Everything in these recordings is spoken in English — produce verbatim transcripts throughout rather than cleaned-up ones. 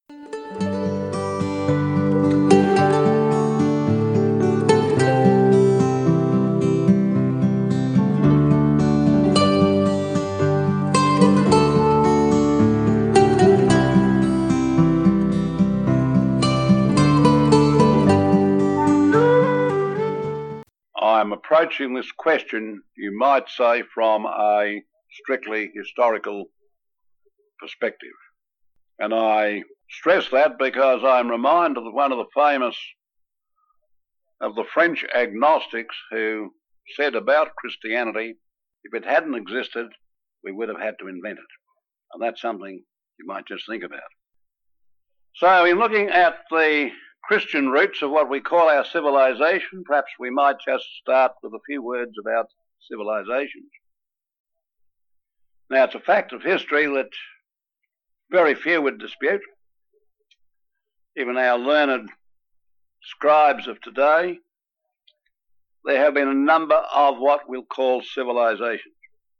I'm approaching this question, you might say, from a strictly historical perspective. And I stress that because I'm reminded of one of the famous, of the French agnostics who said about Christianity, if it hadn't existed, we would have had to invent it. And that's something you might just think about. So in looking at the Christian roots of what we call our civilization, perhaps we might just start with a few words about civilizations. Now, it's a fact of history that very few would dispute. Even our learned scribes of today, there have been a number of what we'll call civilizations.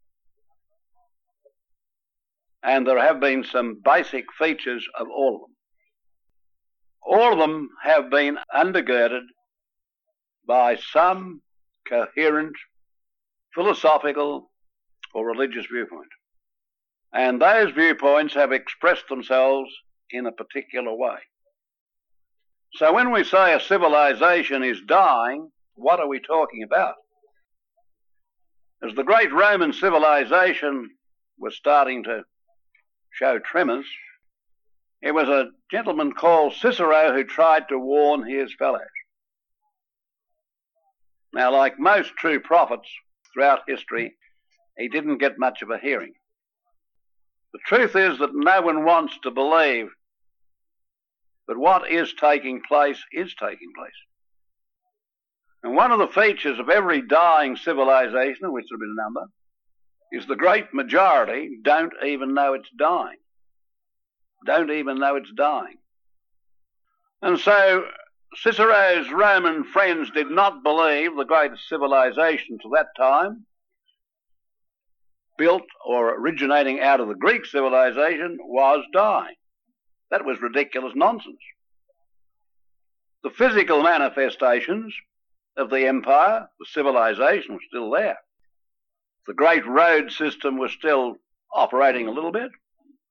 And there have been some basic features of all of them. All of them have been undergirded by some coherent philosophical or religious viewpoint. And those viewpoints have expressed themselves in a particular way. So when we say a civilization is dying, what are we talking about? As the great Roman civilization was starting to show tremors, it was a gentleman called Cicero who tried to warn his fellows. Now, like most true prophets throughout history, he didn't get much of a hearing. The truth is that no one wants to believe that what is taking place is taking place. And one of the features of every dying civilization, of which there have been a number, is the great majority don't even know it's dying. Don't even know it's dying. And so Cicero's Roman friends did not believe the greatest civilization to that time, built or originating out of the Greek civilization, was dying. That was ridiculous nonsense. The physical manifestations of the empire, the civilization, was still there. The great road system was still operating a little bit.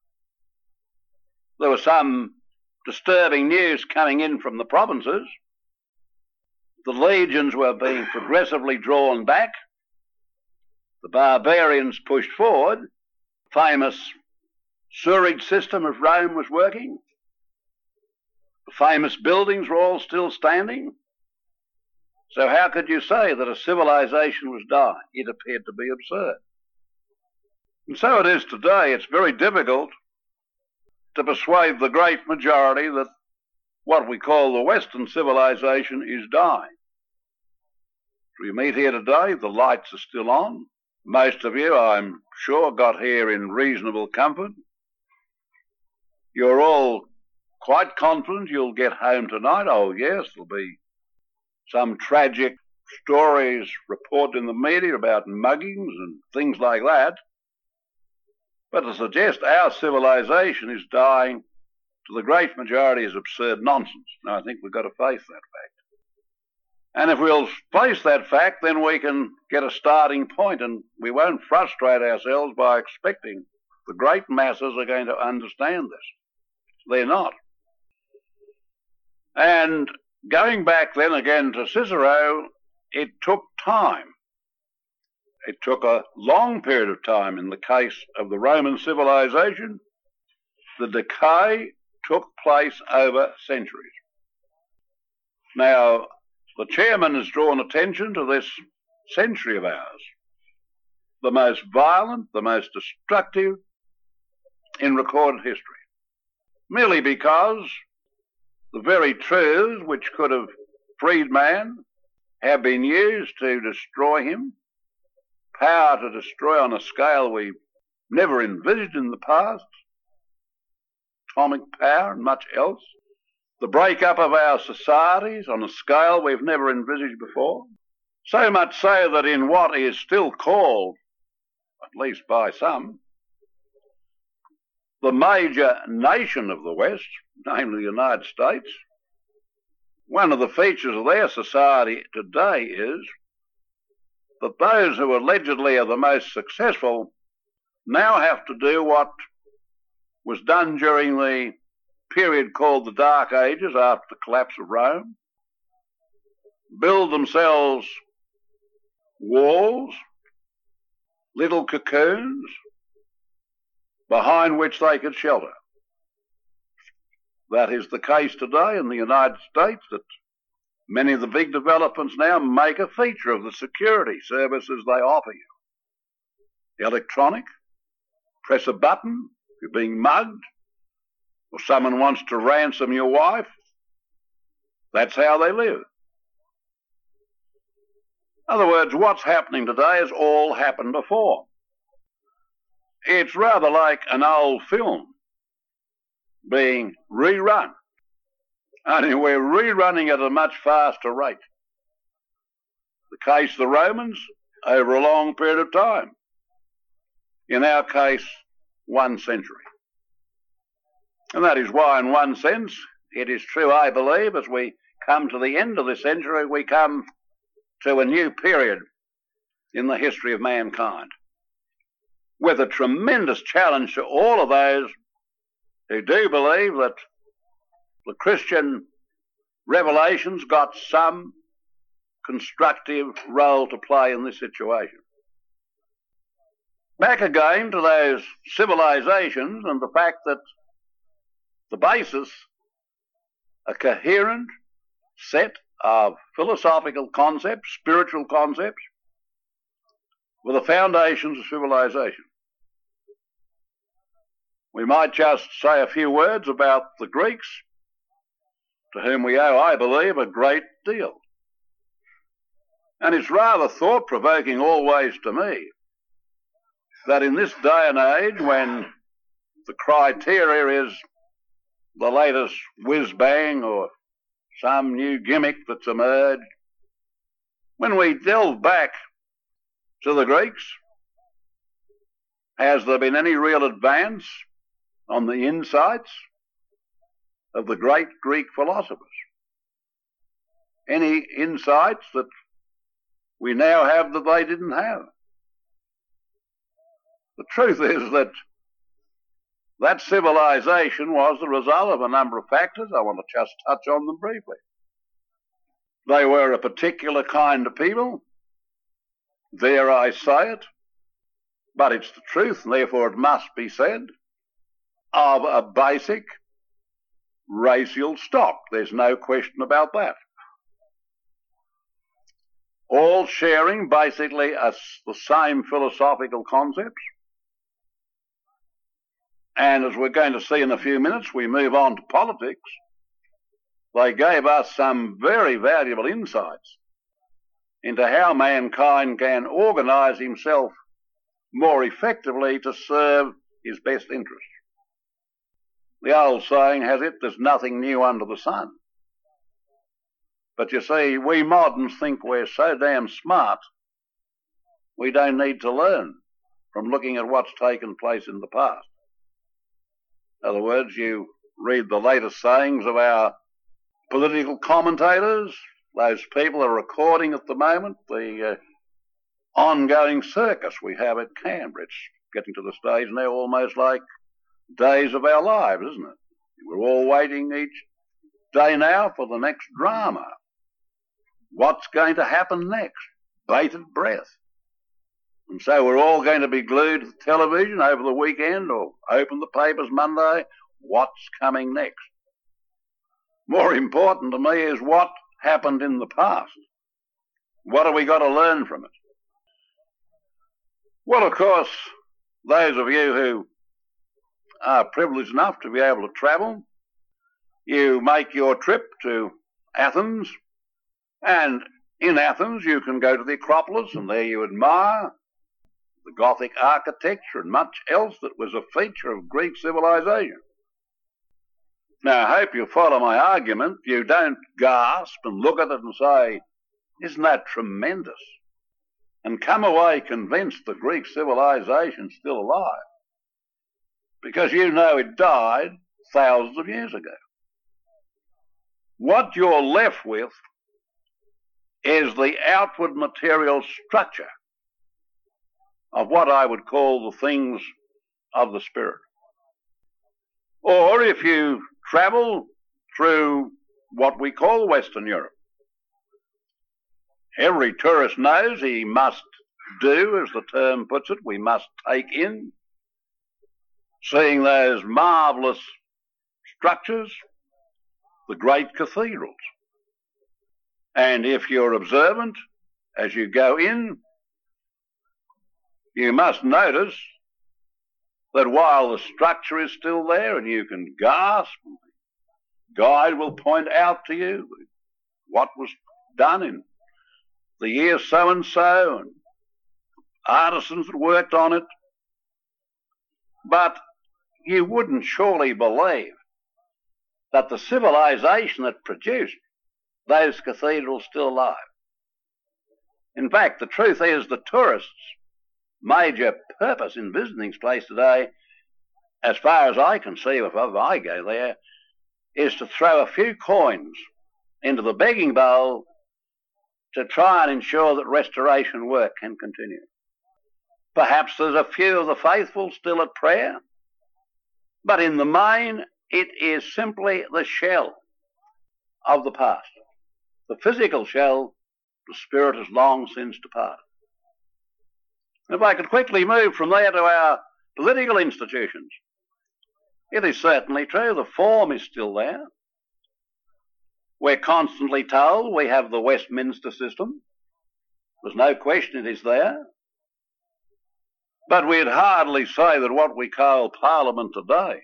There was some disturbing news coming in from the provinces. The legions were being progressively drawn back. The barbarians pushed forward. The famous sewerage system of Rome was working. The famous buildings were all still standing. So how could you say that a civilization was dying? It appeared to be absurd. And so it is today. It's very difficult to persuade the great majority that what we call the Western civilization is dying. As we meet here today, the lights are still on. Most of you, I'm sure, got here in reasonable comfort. You're all quite confident you'll get home tonight. Oh yes, there'll be some tragic stories reported in the media about muggings and things like that. But to suggest our civilization is dying to the great majority is absurd nonsense. Now, I think we've got to face that fact. And if we'll face that fact, then we can get a starting point, and we won't frustrate ourselves by expecting the great masses are going to understand this. They're not. And going back then again to Cicero, it took time. It took a long period of time. In the case of the Roman civilization, the decay took place over centuries. Now, the chairman has drawn attention to this century of ours, the most violent, the most destructive in recorded history, merely because the very truths which could have freed man have been used to destroy him, power to destroy on a scale we've never envisaged in the past, atomic power and much else, the break-up of our societies on a scale we've never envisaged before, so much so that in what is still called, at least by some, the major nation of the West, namely the United States, one of the features of their society today is that those who allegedly are the most successful now have to do what was done during the period called the Dark Ages after the collapse of Rome, build themselves walls, little cocoons, behind which they could shelter. That is the case today in the United States, that many of the big developments now make a feature of the security services they offer you. Electronic, press a button, if you're being mugged, or someone wants to ransom your wife, that's how they live. In other words, what's happening today has all happened before. It's rather like an old film being rerun, only we're rerunning at a much faster rate. The case of the Romans, over a long period of time. In our case, one century. And that is why, in one sense, it is true, I believe, as we come to the end of this century, we come to a new period in the history of mankind, with a tremendous challenge to all of those who do believe that the Christian revelations got some constructive role to play in this situation. Back again to those civilizations and the fact that the basis, a coherent set of philosophical concepts, spiritual concepts, were the foundations of civilization. We might just say a few words about the Greeks, to whom we owe, I believe, a great deal. And it's rather thought-provoking always to me that in this day and age, when the criteria is the latest whiz-bang or some new gimmick that's emerged, when we delve back to the Greeks, has there been any real advance on the insights of the great Greek philosophers? Any insights that we now have that they didn't have? The truth is that that civilization was the result of a number of factors. I want to just touch on them briefly. They were a particular kind of people. Dare I say it, but it's the truth, and therefore it must be said, of a basic racial stock. There's no question about that. All sharing basically a, the same philosophical concepts. And as we're going to see in a few minutes, we move on to politics. They gave us some very valuable insights into how mankind can organise himself more effectively to serve his best interests. The old saying has it, there's nothing new under the sun. But you see, we moderns think we're so damn smart, we don't need to learn from looking at what's taken place in the past. In other words, you read the latest sayings of our political commentators, those people are recording at the moment the uh, ongoing circus we have at Canberra. It's getting to the stage now almost like days of our lives, isn't it? We're all waiting each day now for the next drama. What's going to happen next? Bated breath. And so we're all going to be glued to the television over the weekend or open the papers Monday. What's coming next? More important to me is what happened in the past. What have we got to learn from it? Well, of course, those of you who are privileged enough to be able to travel, you make your trip to Athens, and in Athens you can go to the Acropolis, and there you admire the Gothic architecture and much else that was a feature of Greek civilization. Now, I hope you follow my argument. You don't gasp and look at it and say, isn't that tremendous? And come away convinced the Greek civilization's still alive. Because you know it died thousands of years ago. what you're left with is the outward material structure of what I would call the things of the Spirit. Or if you travel through what we call Western Europe, every tourist knows he must do, as the term puts it, we must take in, seeing those marvellous structures, the great cathedrals. And if you're observant as you go in, you must notice that while the structure is still there and you can gasp, the guide will point out to you what was done in the year so-and-so and artisans that worked on it. But you wouldn't surely believe that the civilization that produced those cathedrals still alive. In fact, the truth is the tourists' major purpose in visiting this place today, as far as I can see if I go there, is to throw a few coins into the begging bowl to try and ensure that restoration work can continue. Perhaps there's a few of the faithful still at prayer, but in the main it is simply the shell of the past. The physical shell, the spirit has long since departed. If I could quickly move from there to our political institutions, it is certainly true the form is still there. We're constantly told we have the Westminster system. There's no question it is there. But we'd hardly say that what we call Parliament today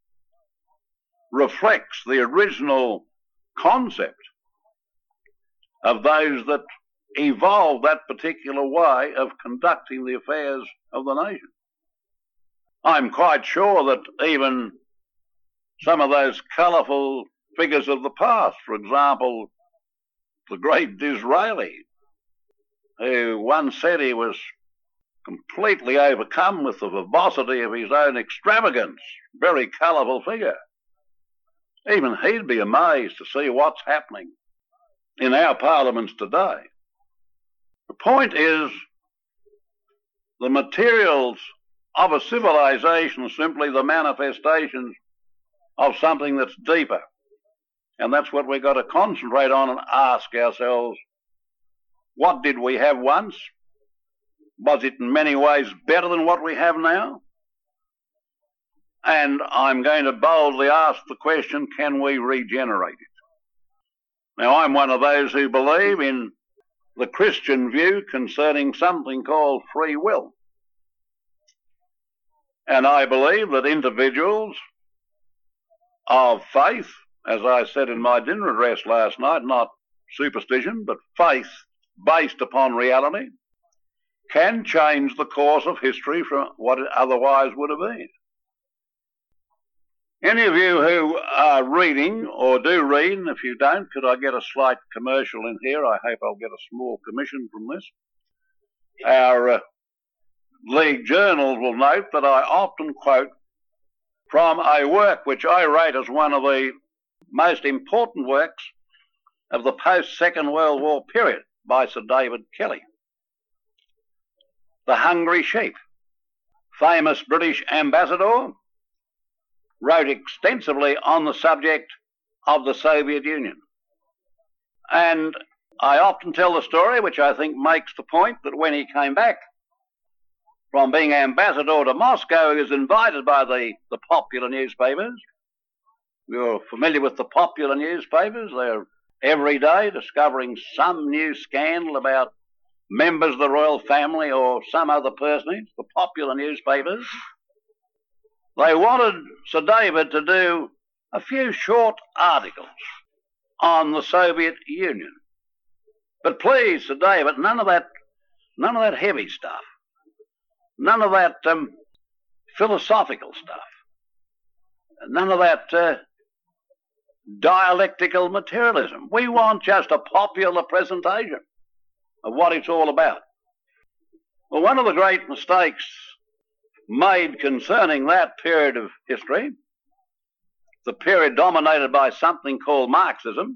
reflects the original concept of those that evolved that particular way of conducting the affairs of the nation. I'm quite sure that even some of those colourful figures of the past, for example, the great Disraeli, who once said he was completely overcome with the verbosity of his own extravagance, very colourful figure. Even he'd be amazed to see what's happening in our parliaments today. The point is, the materials of a civilization are simply the manifestations of something that's deeper. And that's what we've got to concentrate on and ask ourselves, what did we have once? Was it in many ways better than what we have now? And I'm going to boldly ask the question, can we regenerate it? Now, I'm one of those who believe in the Christian view concerning something called free will. And I believe that individuals of faith, as I said in my dinner address last night, not superstition, but faith based upon reality, can change the course of history from what it otherwise would have been. Any of you who are reading or do read, and if you don't, could I get a slight commercial in here? I hope I'll get a small commission from this. Our uh, league journals will note that I often quote from a work which I rate as one of the most important works of the post-Second World War period by Sir David Kelly. The Hungry Sheep. Famous British ambassador, wrote extensively on the subject of the Soviet Union. And I often tell the story, which I think makes the point, that when he came back from being ambassador to Moscow, he was invited by the, the popular newspapers. You're familiar with the popular newspapers. They're every day discovering some new scandal about members of the royal family or some other personage, the popular newspapers. They wanted Sir David to do a few short articles on the Soviet Union. But please, Sir David, none of that, none of that heavy stuff. None of that um, philosophical stuff. None of that uh, dialectical materialism. We want just a popular presentation of what it's all about. Well, one of the great mistakes made concerning that period of history the period dominated by something called Marxism,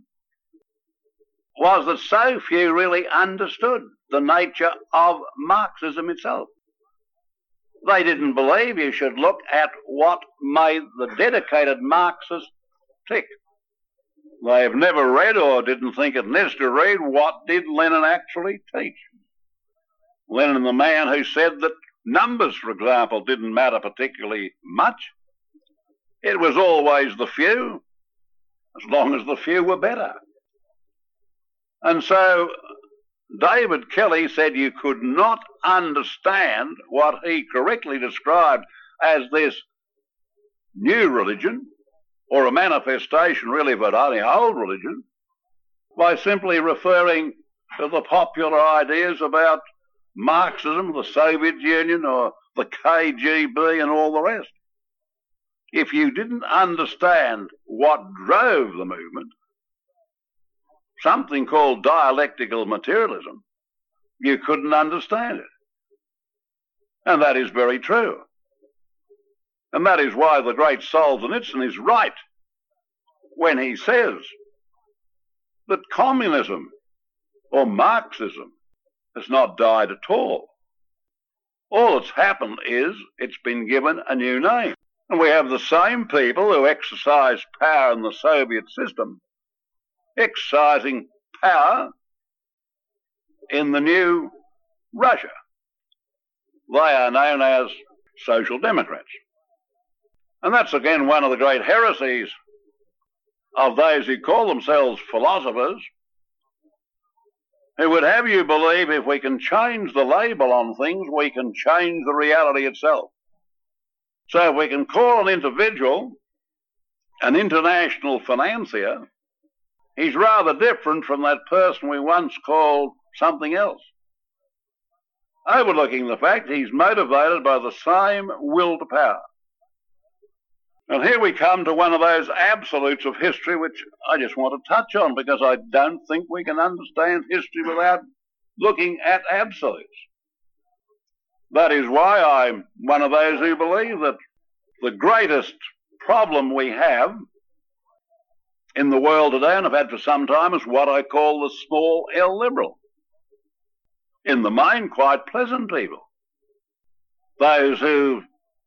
was that so few really understood the nature of Marxism itself. They didn't believe you should look at what made the dedicated Marxists tick. They've never read, or didn't think it necessary to read, what did Lenin actually teach. Lenin, the man who said that numbers, for example, didn't matter particularly much. It was always the few, as long as the few were better. And so David Kelly said you could not understand what he correctly described as this new religion, or a manifestation really of an only old religion, by simply referring to the popular ideas about Marxism, the Soviet Union, or the K G B and all the rest. If you didn't understand what drove the movement, something called dialectical materialism, you couldn't understand it. And that is very true. And that is why the great Solzhenitsyn is right when he says that communism or Marxism has not died at all. All that's happened is it's been given a new name. And we have the same people who exercised power in the Soviet system exercising power in the new Russia. They are known as Social Democrats. And that's again one of the great heresies of those who call themselves philosophers, who would have you believe if we can change the label on things, we can change the reality itself. So if we can call an individual an international financier, he's rather different from that person we once called something else, overlooking the fact he's motivated by the same will to power. And here we come to one of those absolutes of history which I just want to touch on, because I don't think we can understand history without looking at absolutes. That is why I'm one of those who believe that the greatest problem we have in the world today, and have had for some time, is what I call the small L liberal. In the main, quite pleasant people. Those who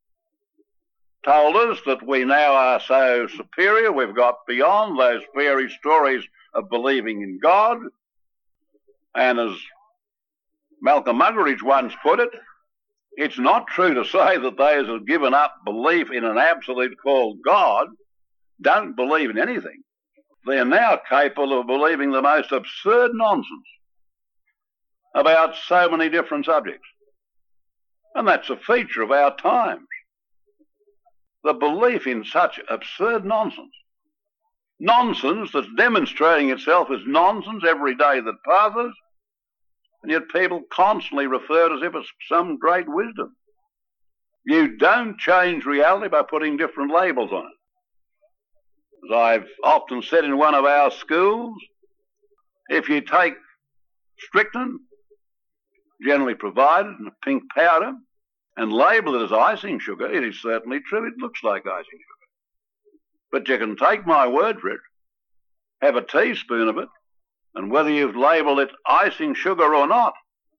told us that we now are so superior, we've got beyond those fairy stories of believing in God. And as Malcolm Muggeridge once put it, it's not true to say that those who have given up belief in an absolute called God don't believe in anything. They're now capable of believing the most absurd nonsense about so many different subjects. And that's a feature of our times. The belief in such absurd nonsense. Nonsense that's demonstrating itself as nonsense every day that passes, and yet people constantly refer to it as if it's some great wisdom. You don't change reality by putting different labels on it. As I've often said in one of our schools, if you take strychnine, generally provided in a pink powder, and label it as icing sugar, it is certainly true, it looks like icing sugar. But you can take my word for it, have a teaspoon of it, and whether you've labelled it icing sugar or not,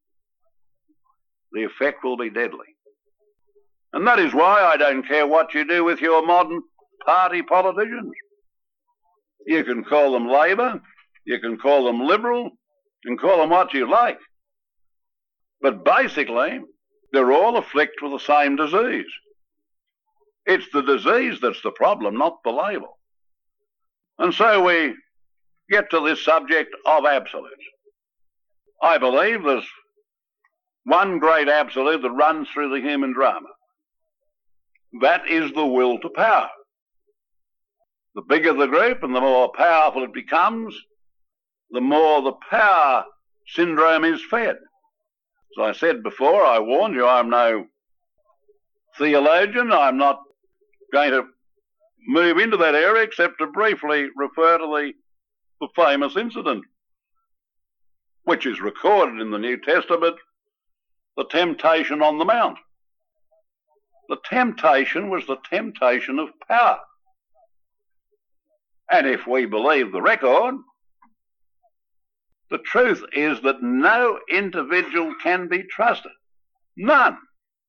the effect will be deadly. And that is why I don't care what you do with your modern party politicians. You can call them Labor, you can call them Liberal, you can call them what you like. But basically, they're all afflicted with the same disease. It's the disease that's the problem, not the label. And so we get to this subject of absolutes. I believe there's one great absolute that runs through the human drama. That is the will to power. The bigger the group and the more powerful it becomes, the more the power syndrome is fed. As I said before, I warned you, I'm no theologian. I'm not going to move into that area except to briefly refer to the, the famous incident, which is recorded in the New Testament, the temptation on the Mount. The temptation was the temptation of power. And if we believe the record, the truth is that no individual can be trusted. None.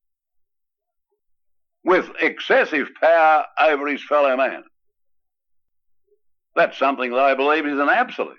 With excessive power over his fellow man. That's something that I believe is an absolute.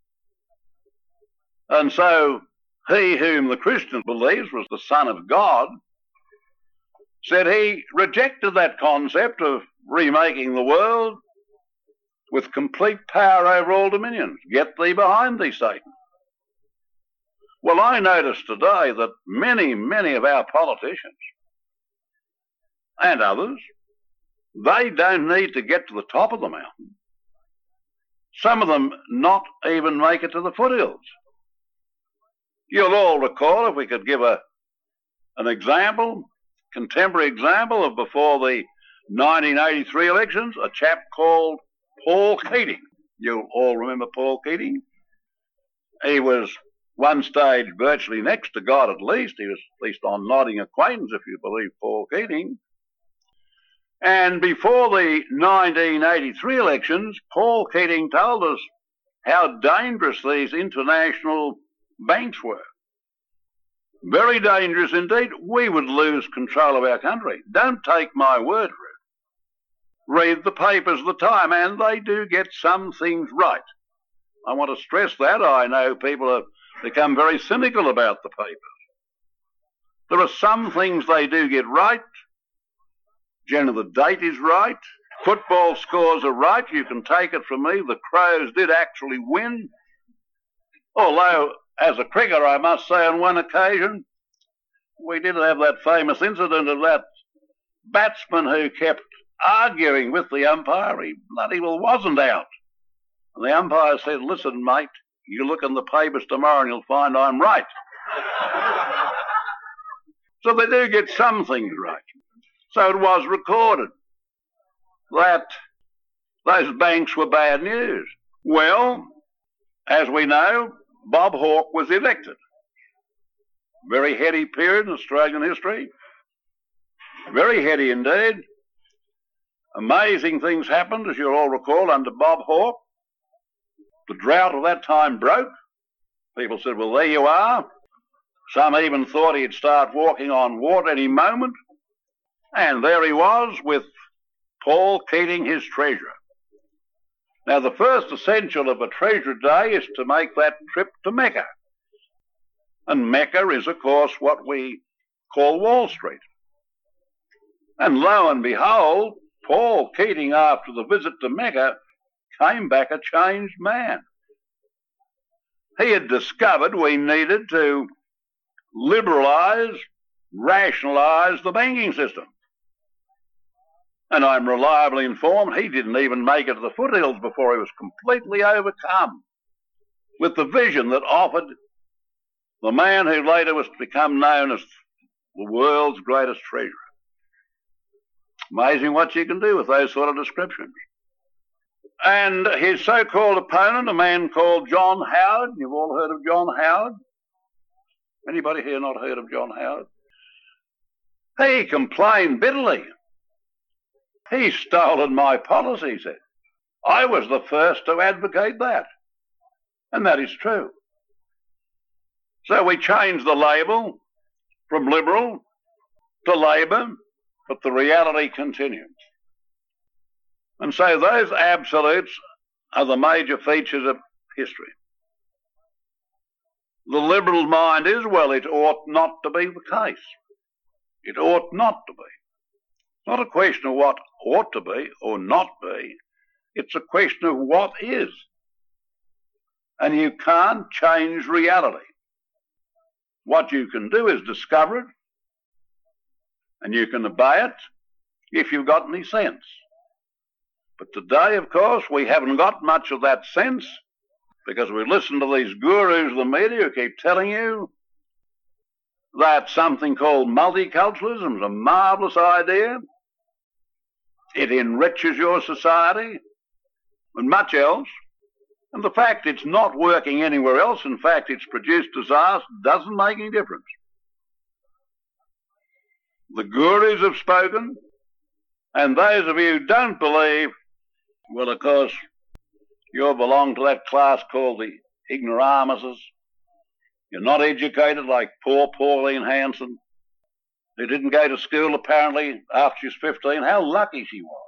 And so, he whom the Christian believes was the Son of God, said he rejected that concept of remaking the world with complete power over all dominions. Get thee behind thee, Satan. Well, I notice today that many, many of our politicians and others, they don't need to get to the top of the mountain. Some of them not even make it to the foothills. You'll all recall, if we could give a an example, contemporary example of before the nineteen eighty-three elections, a chap called Paul Keating. You all remember Paul Keating? He was one stage virtually next to God at least. He was at least on nodding acquaintance, if you believe Paul Keating. And before the nineteen eighty-three elections, Paul Keating told us how dangerous these international banks were. Very dangerous indeed. We would lose control of our country. Don't take my word for it. Read the papers of the time, and they do get some things right. I want to stress that. I know people have become very cynical about the papers. There are some things they do get right. Generally, the date is right. Football scores are right. You can take it from me. The Crows did actually win. Although, as a cricketer, I must say on one occasion, we did have that famous incident of that batsman who kept arguing with the umpire. He bloody well wasn't out. And the umpire said, listen, mate, you look in the papers tomorrow and you'll find I'm right. So they do get some things right. So it was recorded that those banks were bad news. Well, as we know, Bob Hawke was elected. Very heady period in Australian history. Very heady indeed. Amazing things happened, as you'll all recall, under Bob Hawke. The drought of that time broke. People said, well, there you are. Some even thought he'd start walking on water any moment. And there he was with Paul Keating, his treasurer. Now, the first essential of a treasurer day is to make that trip to Mecca. And Mecca is, of course, what we call Wall Street. And lo and behold, Paul Keating, after the visit to Mecca, came back a changed man. He had discovered we needed to liberalise, rationalise the banking system. And I'm reliably informed he didn't even make it to the foothills before he was completely overcome with the vision that offered the man who later was to become known as the world's greatest treasurer. Amazing what you can do with those sort of descriptions. And his so-called opponent, a man called John Howard. You've all heard of John Howard? Anybody here not heard of John Howard? He complained bitterly. He stolen my policy, he said. I was the first to advocate that. And that is true. So we changed the label from Liberal to Labor, but the reality continues. And so those absolutes are the major features of history. The Liberal mind is, well, it ought not to be the case. It ought not to be. It's not a question of what ought to be or not be. It's a question of what is. And you can't change reality. What you can do is discover it, and you can obey it if you've got any sense. But today, of course, we haven't got much of that sense because we listen to these gurus of the media who keep telling you that something called multiculturalism is a marvellous idea. It enriches your society and much else. And the fact it's not working anywhere else, in fact it's produced disaster, doesn't make any difference. The gurus have spoken, and those of you who don't believe, well, of course, You belong to that class called the ignoramuses. You're not educated like poor Pauline Hanson, who didn't go to school apparently after she was fifteen. How lucky she was.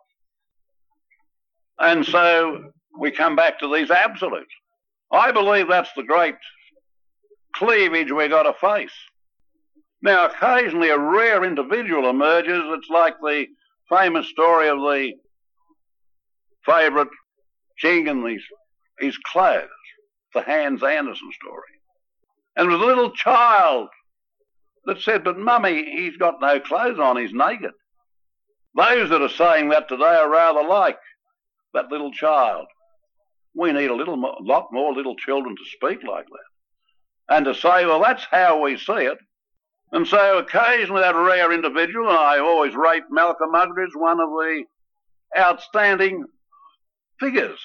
And so we come back to these absolutes. I believe that's the great cleavage we've got to face. Now, occasionally a rare individual emerges. It's like the famous story of the favourite king and his, his clothes, the Hans Andersen story. And there was a little child that said, but Mummy, he's got no clothes on, he's naked. Those that are saying that today are rather like that little child. We need a little mo- lot more little children to speak like that. And to say, well, that's how we see it. And so occasionally that rare individual, and I always rate Malcolm Muggeridge as one of the outstanding figures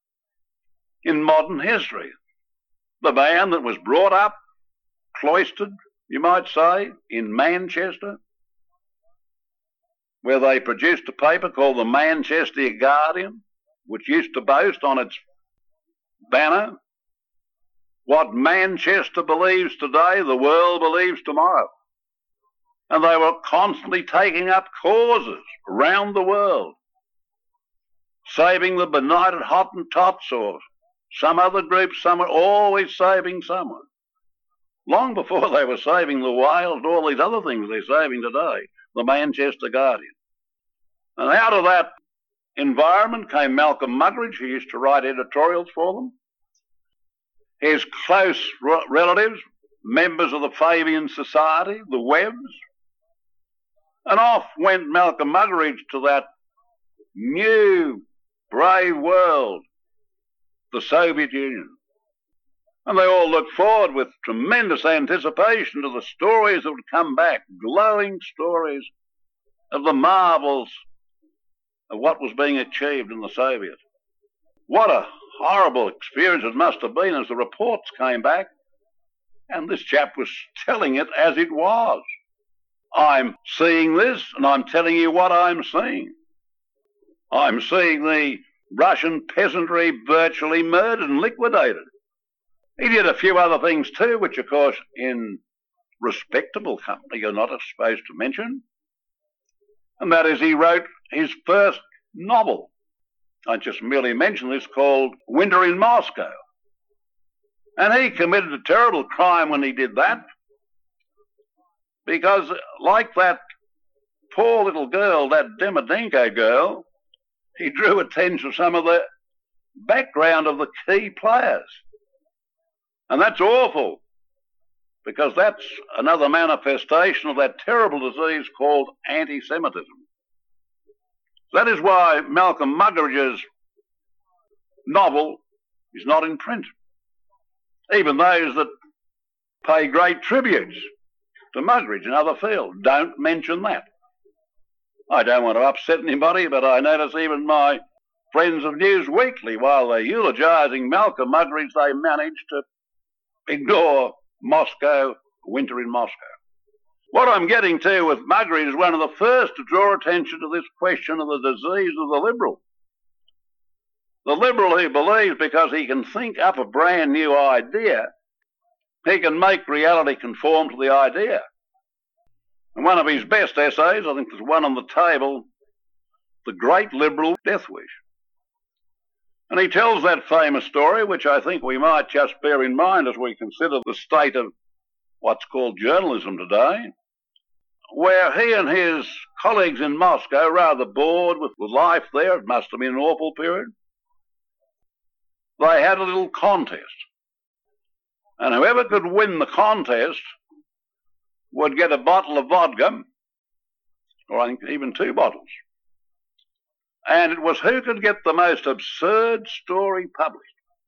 in modern history. The man that was brought up, cloistered, you might say, in Manchester, where they produced a paper called the Manchester Guardian, which used to boast on its banner, what Manchester believes today, the world believes tomorrow. And they were constantly taking up causes around the world, saving the benighted Hottentots or some other group, some were always saving someone. Long before they were saving the whales and all these other things they're saving today, the Manchester Guardian. And out of that environment came Malcolm Muggeridge, who used to write editorials for them. His close relatives, members of the Fabian Society, the Webbs. And off went Malcolm Muggeridge to that new, brave world, the Soviet Union. And they all looked forward with tremendous anticipation to the stories that would come back, glowing stories of the marvels of what was being achieved in the Soviet. What a horrible experience it must have been as the reports came back, and this chap was telling it as it was. I'm seeing this, and I'm telling you what I'm seeing. I'm seeing the Russian peasantry virtually murdered and liquidated. He did a few other things too, which of course in respectable company you're not supposed to mention. And that is, he wrote his first novel. I just merely mention this, called Winter in Moscow. And he committed a terrible crime when he did that, because like that poor little girl, that Demedenko girl, he drew attention to some of the background of the key players. And that's awful, because that's another manifestation of that terrible disease called anti-Semitism. That is why Malcolm Muggeridge's novel is not in print. Even those that pay great tributes to Muggeridge in other fields don't mention that. I don't want to upset anybody, but I notice even my friends of News Weekly, while they're eulogising Malcolm Muggeridge, they manage to ignore Moscow, Winter in Moscow. What I'm getting to with Muggeridge is one of the first to draw attention to this question of the disease of the liberal. The liberal who believes because he can think up a brand new idea, he can make reality conform to the idea. And one of his best essays, I think there's one on the table, The Great Liberal Death Wish. And he tells that famous story, which I think we might just bear in mind as we consider the state of what's called journalism today, where he and his colleagues in Moscow, rather bored with life there, it must have been an awful period, they had a little contest. And whoever could win the contest would get a bottle of vodka, or I think even two bottles. And it was who could get the most absurd story published.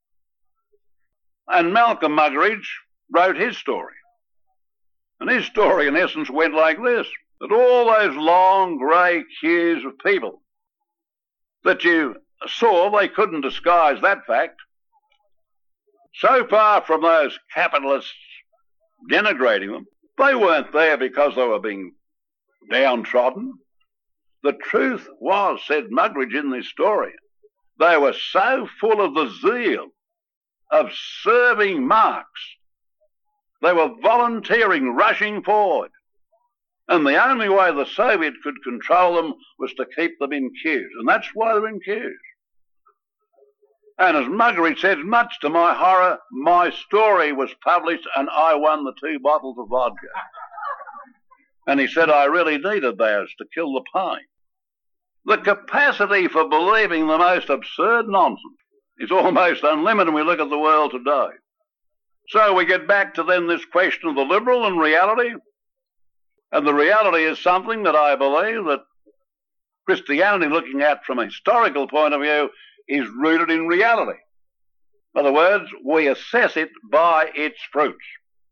And Malcolm Muggeridge wrote his story. And his story, in essence, went like this, that all those long grey queues of people that you saw, they couldn't disguise that fact. So far from those capitalists denigrating them, they weren't there because they were being downtrodden. The truth was, said Muggeridge in this story, They were so full of the zeal of serving Marx. They were volunteering, rushing forward. And the only way the Soviet could control them was to keep them in queues. And that's why they're in queues. And as Muggeridge says, much to my horror, my story was published and I won the two bottles of vodka. And he said I really needed those to kill the pain. The capacity for believing the most absurd nonsense is almost unlimited when we look at the world today. So we get back to then this question of the liberal and reality. And the reality is something that I believe that Christianity, looking at from a historical point of view, is rooted in reality. In other words, we assess it by its fruits.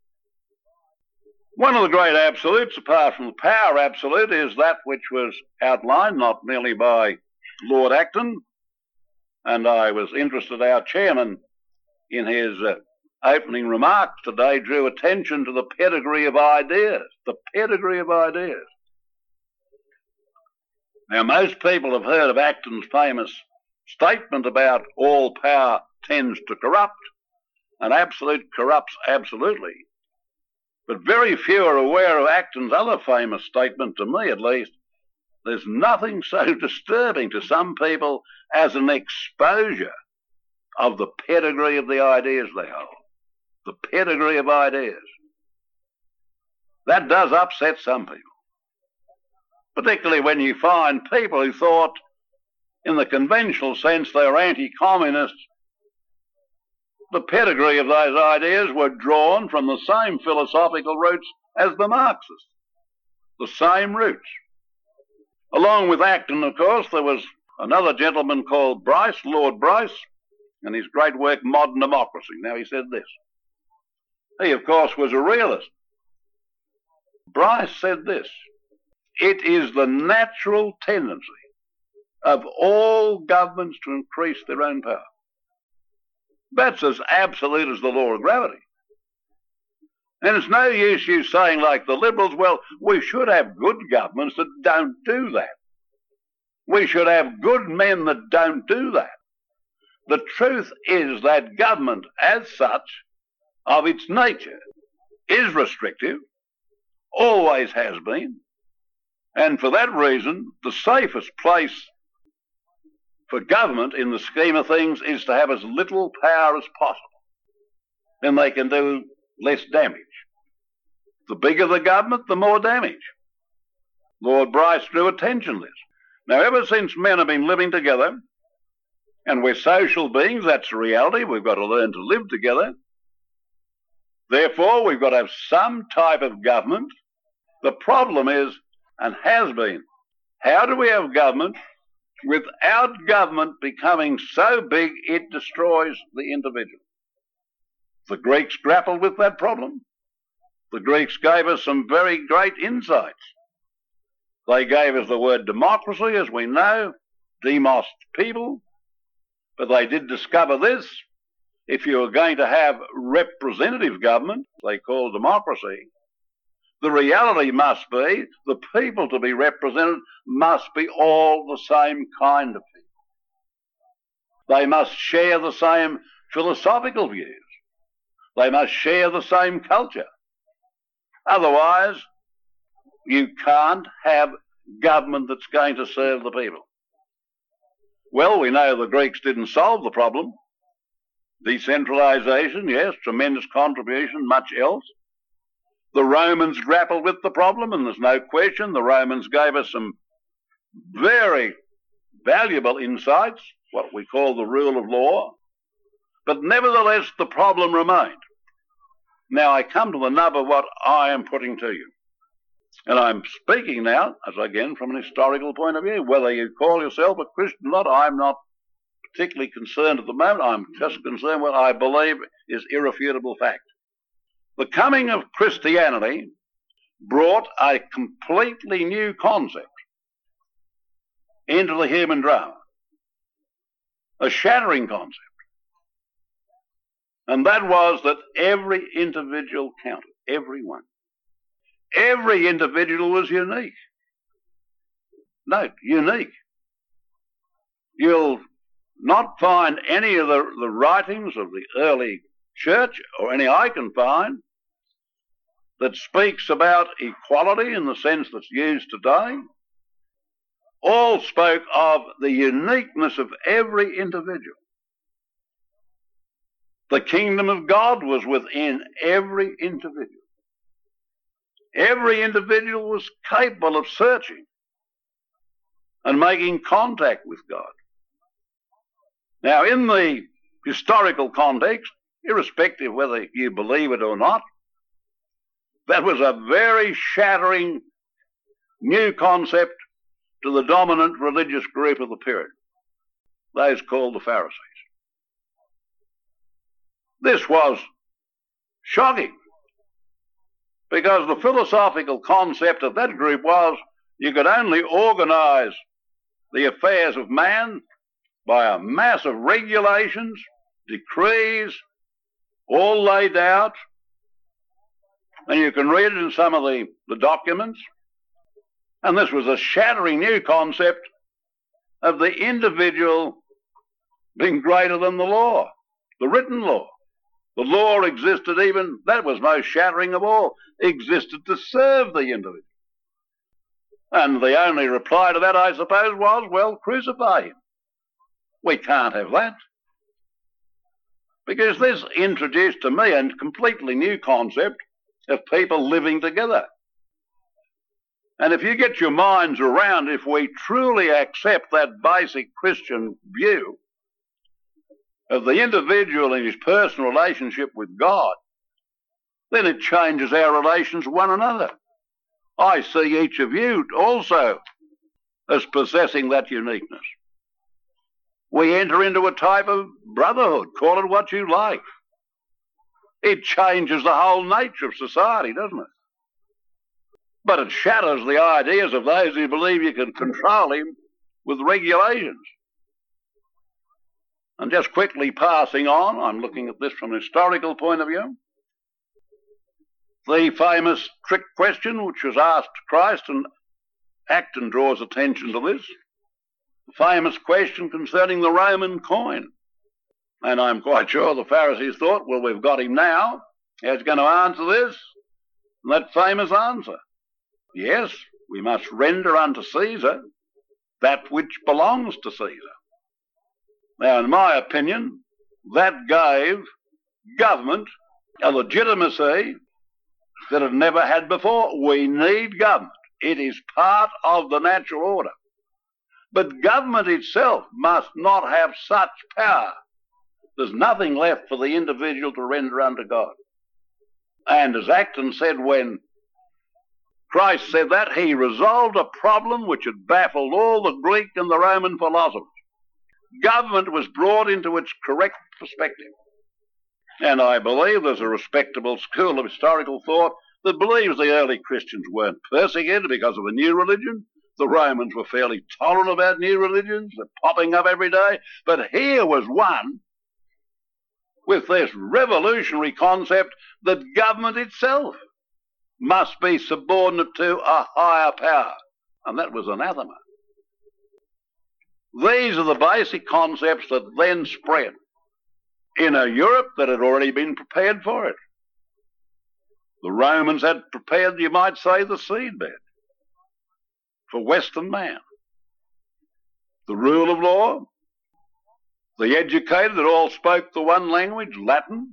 One of the great absolutes, apart from the power absolute, is that which was outlined not merely by Lord Acton, and I was interested, our chairman, in his uh, opening remarks today, drew attention to the pedigree of ideas, the pedigree of ideas. Now, most people have heard of Acton's famous statement about all power tends to corrupt, and absolute corrupts absolutely. But very few are aware of Acton's other famous statement, to me at least. There's nothing so disturbing to some people as an exposure of the pedigree of the ideas they hold. The pedigree of ideas. That does upset some people. Particularly when you find people who thought, in the conventional sense, they were anti-communists. The pedigree of those ideas were drawn from the same philosophical roots as the Marxists. The same roots. Along with Acton, of course, there was another gentleman called Bryce, Lord Bryce, and his great work, Modern Democracy. Now, he said this. He, of course, was a realist. Bryce said this. It is the natural tendency of all governments to increase their own power. That's as absolute as the law of gravity. And it's no use you saying, like the Liberals, well, we should have good governments that don't do that. We should have good men that don't do that. The truth is that government, as such, of its nature, is restrictive, always has been, and for that reason, the safest place for government in the scheme of things is to have as little power as possible. Then they can do less damage. The bigger the government, the more damage. Lord Bryce drew attention to this. Now, ever since men have been living together, and we're social beings, that's the reality, we've got to learn to live together. Therefore, we've got to have some type of government. The problem is, and has been, how do we have government without government becoming so big it destroys the individual? The Greeks grappled with that problem. The Greeks gave us some very great insights. They gave us the word democracy, as we know, demos, people, but they did discover this. If you were going to have representative government, they call democracy, the reality must be the people to be represented must be all the same kind of people. They must share the same philosophical views. They must share the same culture. Otherwise, you can't have government that's going to serve the people. Well, we know the Greeks didn't solve the problem. Decentralization, yes, tremendous contribution, much else. The Romans grappled with the problem, and there's no question the Romans gave us some very valuable insights, what we call the rule of law. But nevertheless, the problem remained. Now I come to the nub of what I am putting to you. And I'm speaking now, as again, from an historical point of view. Whether you call yourself a Christian or not, I'm not particularly concerned at the moment. I'm just concerned with what I believe is irrefutable fact. The coming of Christianity brought a completely new concept into the human drama, a shattering concept. And that was that every individual counted, every one. Every individual was unique. Note, unique. You'll not find any of the, the writings of the early church, or any I can find, that speaks about equality in the sense that's used today. All spoke of the uniqueness of every individual. The kingdom of God was within every individual. Every individual was capable of searching and making contact with God. Now, in the historical context, irrespective of whether you believe it or not, that was a very shattering new concept to the dominant religious group of the period, those called the Pharisees. This was shocking, because the philosophical concept of that group was you could only organise the affairs of man by a mass of regulations, decrees, all laid out, and you can read it in some of the, the documents. And this was a shattering new concept of the individual being greater than the law, the written law. The law existed even, that was most shattering of all, existed to serve the individual. And the only reply to that, I suppose, was, well, crucify him. We can't have that. Because this introduced to me a completely new concept of people living together. And if you get your minds around, if we truly accept that basic Christian view of the individual in his personal relationship with God, then it changes our relations with one another. I see each of you also as possessing that uniqueness. We enter into a type of brotherhood, call it what you like. It changes the whole nature of society, doesn't it? But it shatters the ideas of those who believe you can control him with regulations. And just quickly passing on, I'm looking at this from a historical point of view. The famous trick question which was asked Christ, and Acton draws attention to this, the famous question concerning the Roman coin. And I'm quite sure the Pharisees thought, well, we've got him now. He's going to answer this. And that famous answer, yes, we must render unto Caesar that which belongs to Caesar. Now, in my opinion, that gave government a legitimacy that it never had before. We need government. It is part of the natural order. But government itself must not have such power. There's nothing left for the individual to render unto God. And as Acton said, when Christ said that, he resolved a problem which had baffled all the Greek and the Roman philosophers. Government was brought into its correct perspective. And I believe there's a respectable school of historical thought that believes the early Christians weren't persecuted because of a new religion. The Romans were fairly tolerant about new religions. They're popping up every day. But here was one with this revolutionary concept that government itself must be subordinate to a higher power. And that was anathema. These are the basic concepts that then spread in a Europe that had already been prepared for it. The Romans had prepared, you might say, the seedbed for Western man. The rule of law, the educated that all spoke the one language, Latin.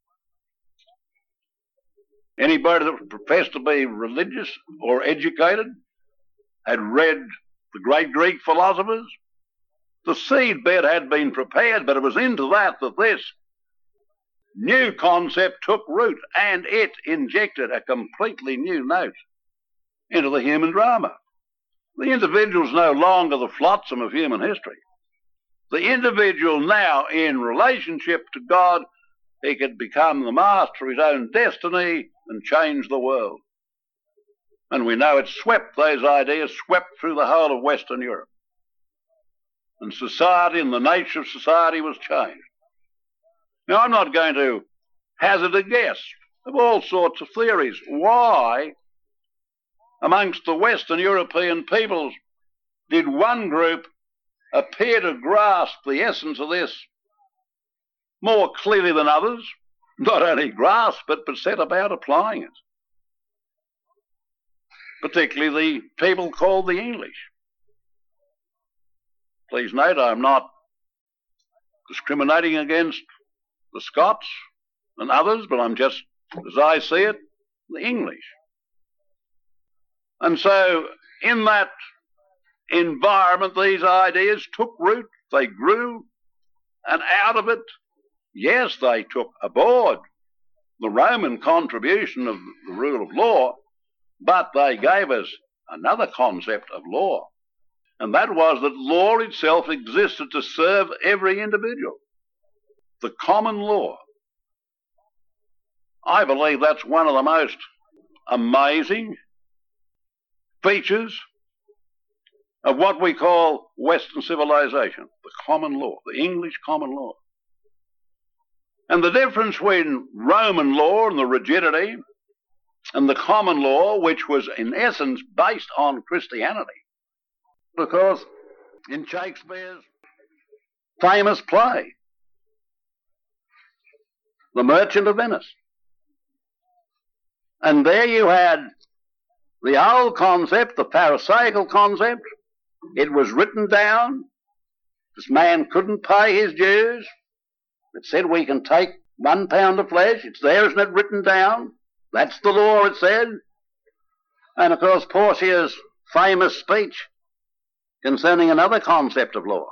Anybody that professed to be religious or educated had read the great Greek philosophers. The seedbed had been prepared, but it was into that that this new concept took root, and it injected a completely new note into the human drama. The individual is no longer the flotsam of human history. The individual now, in relationship to God, he could become the master of his own destiny and change the world. And we know it swept, those ideas swept through the whole of Western Europe. And society and the nature of society was changed. Now, I'm not going to hazard a guess of all sorts of theories. Why, amongst the Western European peoples, did one group appear to grasp the essence of this more clearly than others. Not only grasp it, but set about applying it. Particularly the people called the English. Please note, I'm not discriminating against the Scots and others, but I'm just, as I see it, the English. And so, in that environment, these ideas took root, they grew, and out of it, yes, they took aboard the Roman contribution of the rule of law, but they gave us another concept of law, and that was that law itself existed to serve every individual. The common law. I believe that's one of the most amazing features of what we call Western civilization, the common law, the English common law. And the difference between Roman law and the rigidity and the common law, which was in essence based on Christianity, because in Shakespeare's famous play, The Merchant of Venice, and there you had the old concept, the Pharisaical concept. It was written down. This man couldn't pay his dues. It said we can take one pound of flesh. It's there, isn't it, written down? That's the law, it said. And of course, Portia's famous speech concerning another concept of law.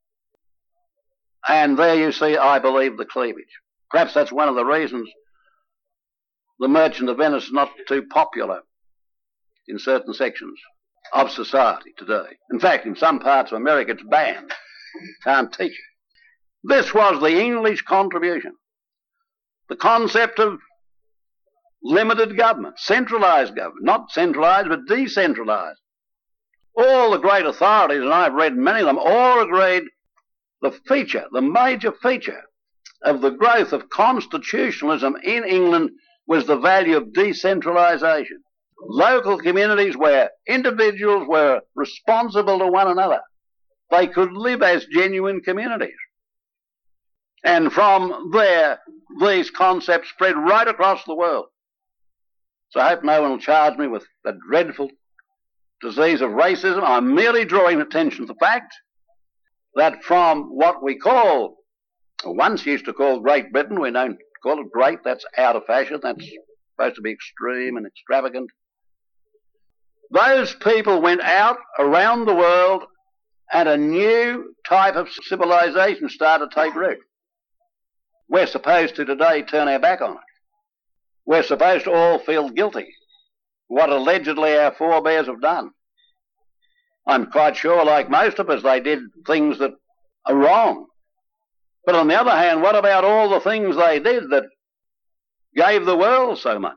And there you see, I believe, the cleavage. Perhaps that's one of the reasons The Merchant of Venice is not too popular in certain sections of society today. In fact, in some parts of America, it's banned. Can't teach it. This was the English contribution. The concept of limited government, centralized government, not centralized but decentralized. All the great authorities, and I've read many of them, all agreed the feature, the major feature of the growth of constitutionalism in England was the value of decentralization. Local communities where individuals were responsible to one another. They could live as genuine communities. And from there, these concepts spread right across the world. So I hope no one will charge me with the dreadful disease of racism. I'm merely drawing attention to the fact that from what we call, or once used to call Great Britain, we don't call it great, that's out of fashion, that's supposed to be extreme and extravagant. Those people went out around the world and a new type of civilization started to take root. We're supposed to today turn our back on it. We're supposed to all feel guilty, what allegedly our forebears have done. I'm quite sure, like most of us, they did things that are wrong. But on the other hand, what about all the things they did that gave the world so much?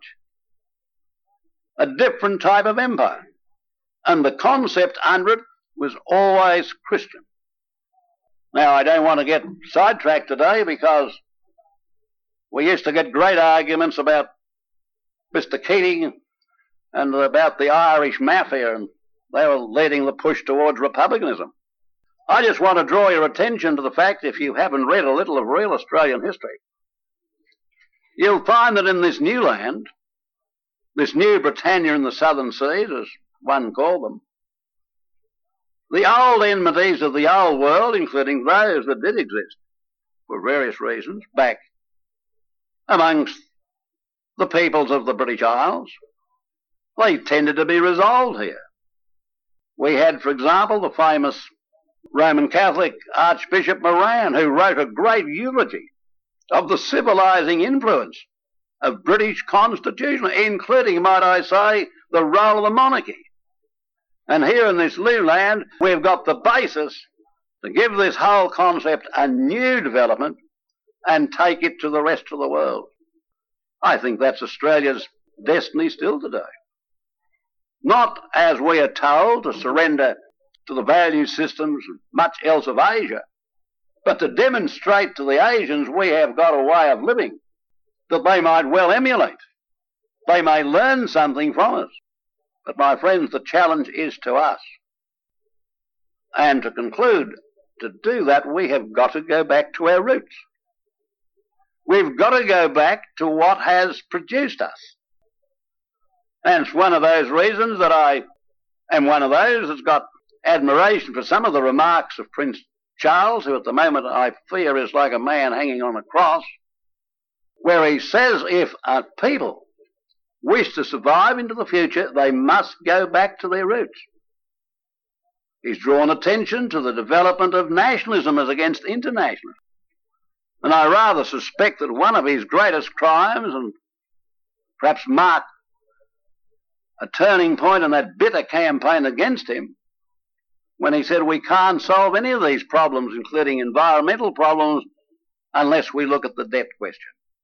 A different type of empire. And the concept under it was always Christian. Now, I don't want to get sidetracked today because we used to get great arguments about Mister Keating and about the Irish Mafia, and they were leading the push towards republicanism. I just want to draw your attention to the fact, if you haven't read a little of real Australian history, you'll find that in this new land, this new Britannia in the southern seas, as one called them, the old enmities of the old world, including those that did exist for various reasons back amongst the peoples of the British Isles, they tended to be resolved here. We had, for example, the famous Roman Catholic Archbishop Moran, who wrote a great eulogy of the civilizing influence of British constitution, including, might I say, the role of the monarchy. And here in this new land, we've got the basis to give this whole concept a new development and take it to the rest of the world. I think that's Australia's destiny still today. Not, as we are told, to surrender to the value systems of much else of Asia, but to demonstrate to the Asians we have got a way of living that they might well emulate. They may learn something from us. But my friends, the challenge is to us. And to conclude, to do that, we have got to go back to our roots. We've got to go back to what has produced us. And it's one of those reasons that I am one of those that's got admiration for some of the remarks of Prince Charles, who at the moment I fear is like a man hanging on a cross, where he says if a people wish to survive into the future, they must go back to their roots. He's drawn attention to the development of nationalism as against internationalism. And I rather suspect that one of his greatest crimes, and perhaps marked a turning point in that bitter campaign against him, when he said we can't solve any of these problems, including environmental problems, unless we look at the debt question.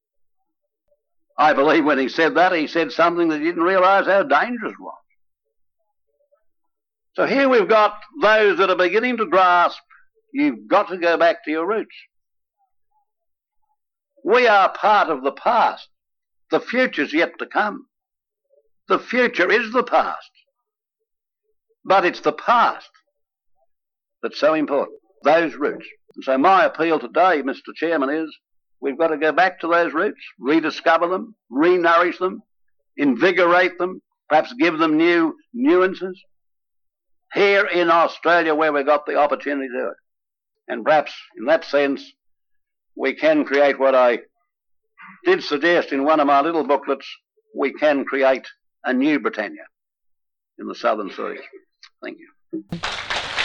I believe when he said that, he said something that he didn't realise how dangerous it was. So here we've got those that are beginning to grasp, you've got to go back to your roots. We are part of the past. The future's yet to come. The future is the past. But it's the past that's so important, those roots. And so my appeal today, Mister Chairman, is we've got to go back to those roots, rediscover them, re-nourish them, invigorate them, perhaps give them new nuances. Here in Australia where we've got the opportunity to do it. And perhaps in that sense we can create what I did suggest in one of my little booklets, we can create a new Britannia in the southern seas. Thank you.